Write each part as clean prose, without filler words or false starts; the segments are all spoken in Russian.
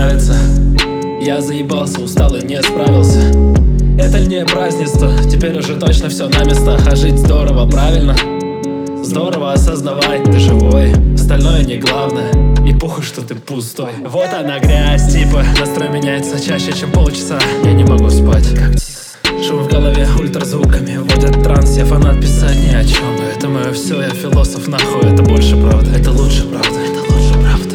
понравится. Я заебался, устал и не справился. Это ли не празднество? Теперь уже точно все на местах. А жить здорово, правильно? Здорово осознавать, ты живой. Остальное не главное. И похуй, что ты пустой. Вот она грязь, типа. Настрой меняется чаще, чем полчаса. Я не могу спать. Шум в голове ультразвуками вводят транс. Я фанат, писать ни о чем. Но это мое все, я философ, нахуй. Это больше правда, это лучше правда, это лучше правда.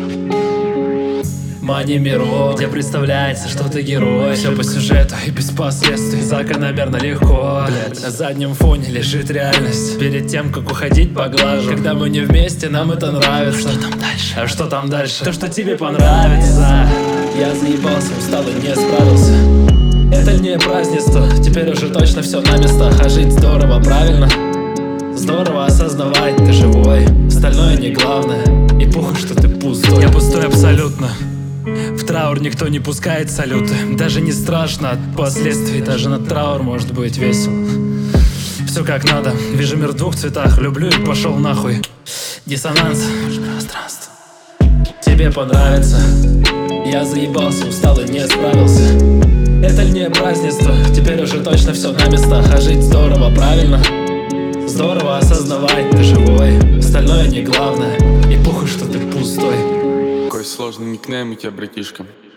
Мани миров, где представляется, что ты герой. Все по сюжету и без последствий. Закономерно легко, блять. На заднем фоне лежит реальность. Перед тем, как уходить, поглажу. Когда мы не вместе, нам это нравится. А что там дальше? А что там дальше? То, что тебе понравится. Я заебался, устал и не справился. Это ли не празднество? Теперь уже точно все на местах. А жить здорово, правильно? Здорово осознавать, ты живой. Остальное не главное. И похуй, что ты пустой. Я пустой абсолютно. В траур никто не пускает салюты. Даже не страшно от последствий. Даже на траур может быть весело. Все как надо, вижу мир в двух цветах. Люблю и пошел нахуй. Диссонанс, пространство. Тебе понравится. Я заебался, устал и не справился. Это ли не празднество? Теперь уже точно все на местах. А жить здорово, правильно? Здорово осознавать, ты живой. Остальное не главное. И похуй, что ты пустой. Какой сложный никнейм у тебя, братишка.